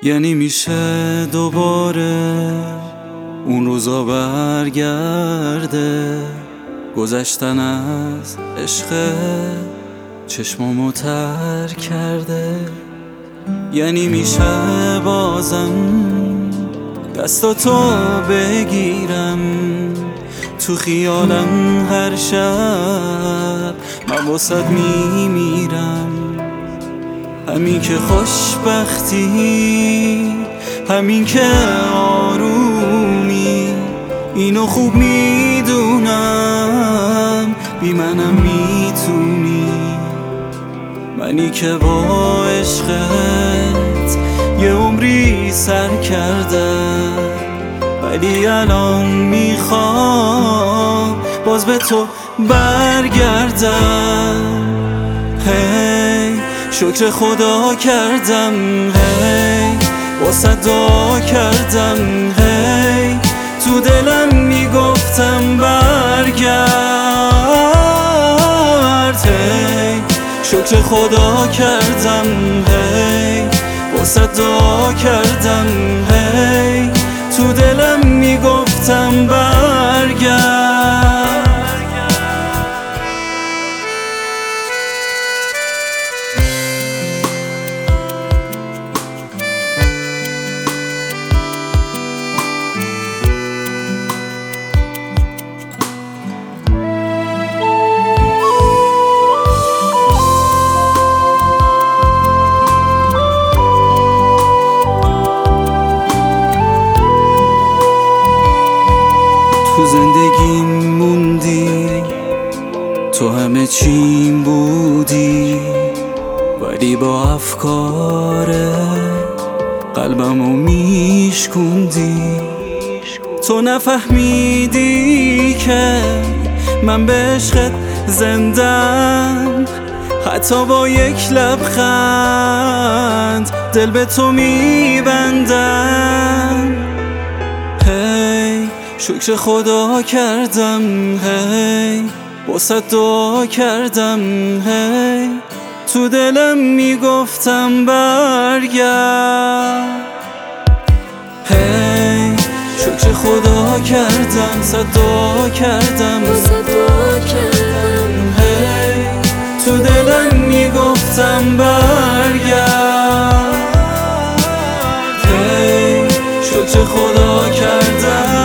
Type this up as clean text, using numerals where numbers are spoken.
یعنی میشه دوباره اون روزا برگرده، گذشتن از عشق چشمامو تر کرده. یعنی میشه بازم دستاتو بگیرم تو خیالم هر شب من واسد میمیرم. همین که خوشبختی، همین که آرومی، اینو خوب میدونم بی منم میتونی. منی که با عشقت یه عمری سر کردم، ولی الان میخوام باز به تو برگردم. هی شکر خدا کردم، هی واسه دعا کردم، هی تو دلم میگفتم برگرد. هی شکر خدا کردم، هی واسه دعا کردم، هی تو دلم میگفتم برگرد. تو زندگیم موندی، تو همه چیم بودی، ولی با افکار قلبمو میشکوندی. تو نفهمیدی که من به عشقت زندم، حتی با یک لبخند دل به تو میبندم. هی شکر خدا کردم، هی واسه دعا کردم، هی تو دلم میگفتم برگرد. هی شکر خدا کردم، صدا کردم، هی تو دلم میگفتم برگرد. هی شکر خدا کردم،